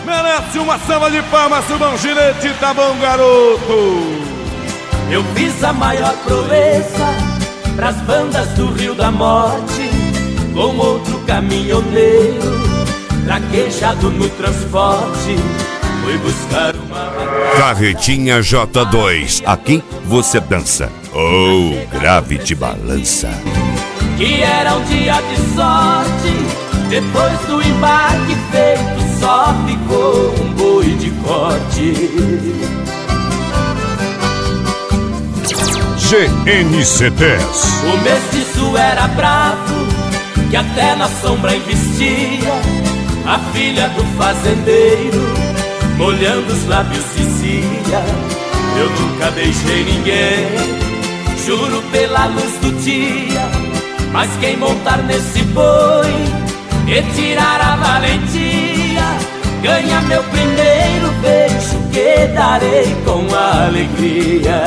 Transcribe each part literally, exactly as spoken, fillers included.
merece uma salva de palmas, o bom ginete, tá bom, garoto? Eu fiz a maior proeza pras bandas do Rio da Morte, com outro caminhoneiro traquejado no transporte, fui buscar uma Carretinha J dois, aqui você dança, ou oh, grave te balança. Que era um dia de sorte, depois do embarque feito só ficou um boi de corte. G N C dez. O mestiço era bravo, que até na sombra investia. A filha do fazendeiro, molhando os lábios dizia: eu nunca deixei ninguém, juro pela luz do dia. Mas quem montar nesse boi e tirar a valentia, ganha meu primeiro beijo, que darei com alegria.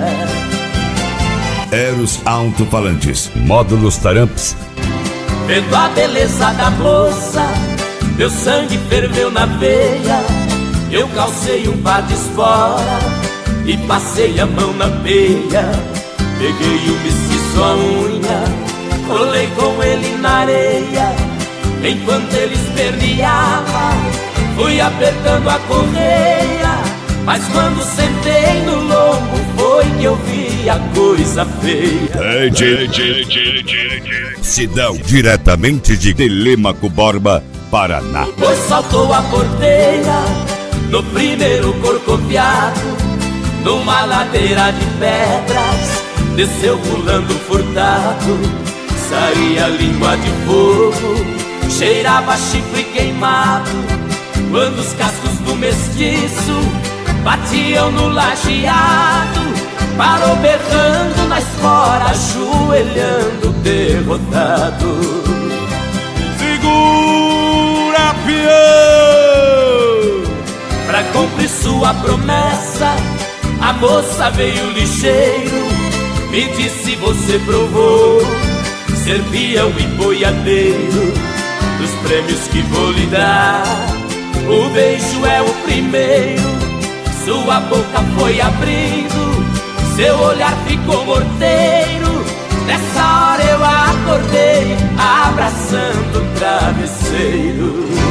Eros Alto-Falantes, módulos Taramps. Vendo a beleza da moça, meu sangue ferveu na veia. Eu calcei um par de espora e passei a mão na peia. Peguei o mestiço à unha, colei com ele na areia. Enquanto ele esperneava, fui apertando a correia. Mas quando sentei no lombo, foi que eu vi a coisa feia. Sidão, diretamente de Telêmaco Borba, Paraná. Pois saltou a porteira no primeiro corcoviado, numa ladeira de pedras, desceu pulando furtado. Saía língua de fogo, cheirava chifre queimado, quando os cascos do mestiço batiam no lajeado. Parou berrando na espora, ajoelhando derrotado. Segura, peão! Pra cumprir sua promessa, a moça veio ligeiro, me disse: você provou ser peão e boiadeiro, dos prêmios que vou lhe dar, o beijo é o primeiro. Sua boca foi abrindo, seu olhar ficou morteiro. Nessa hora eu acordei, abraçando o travesseiro.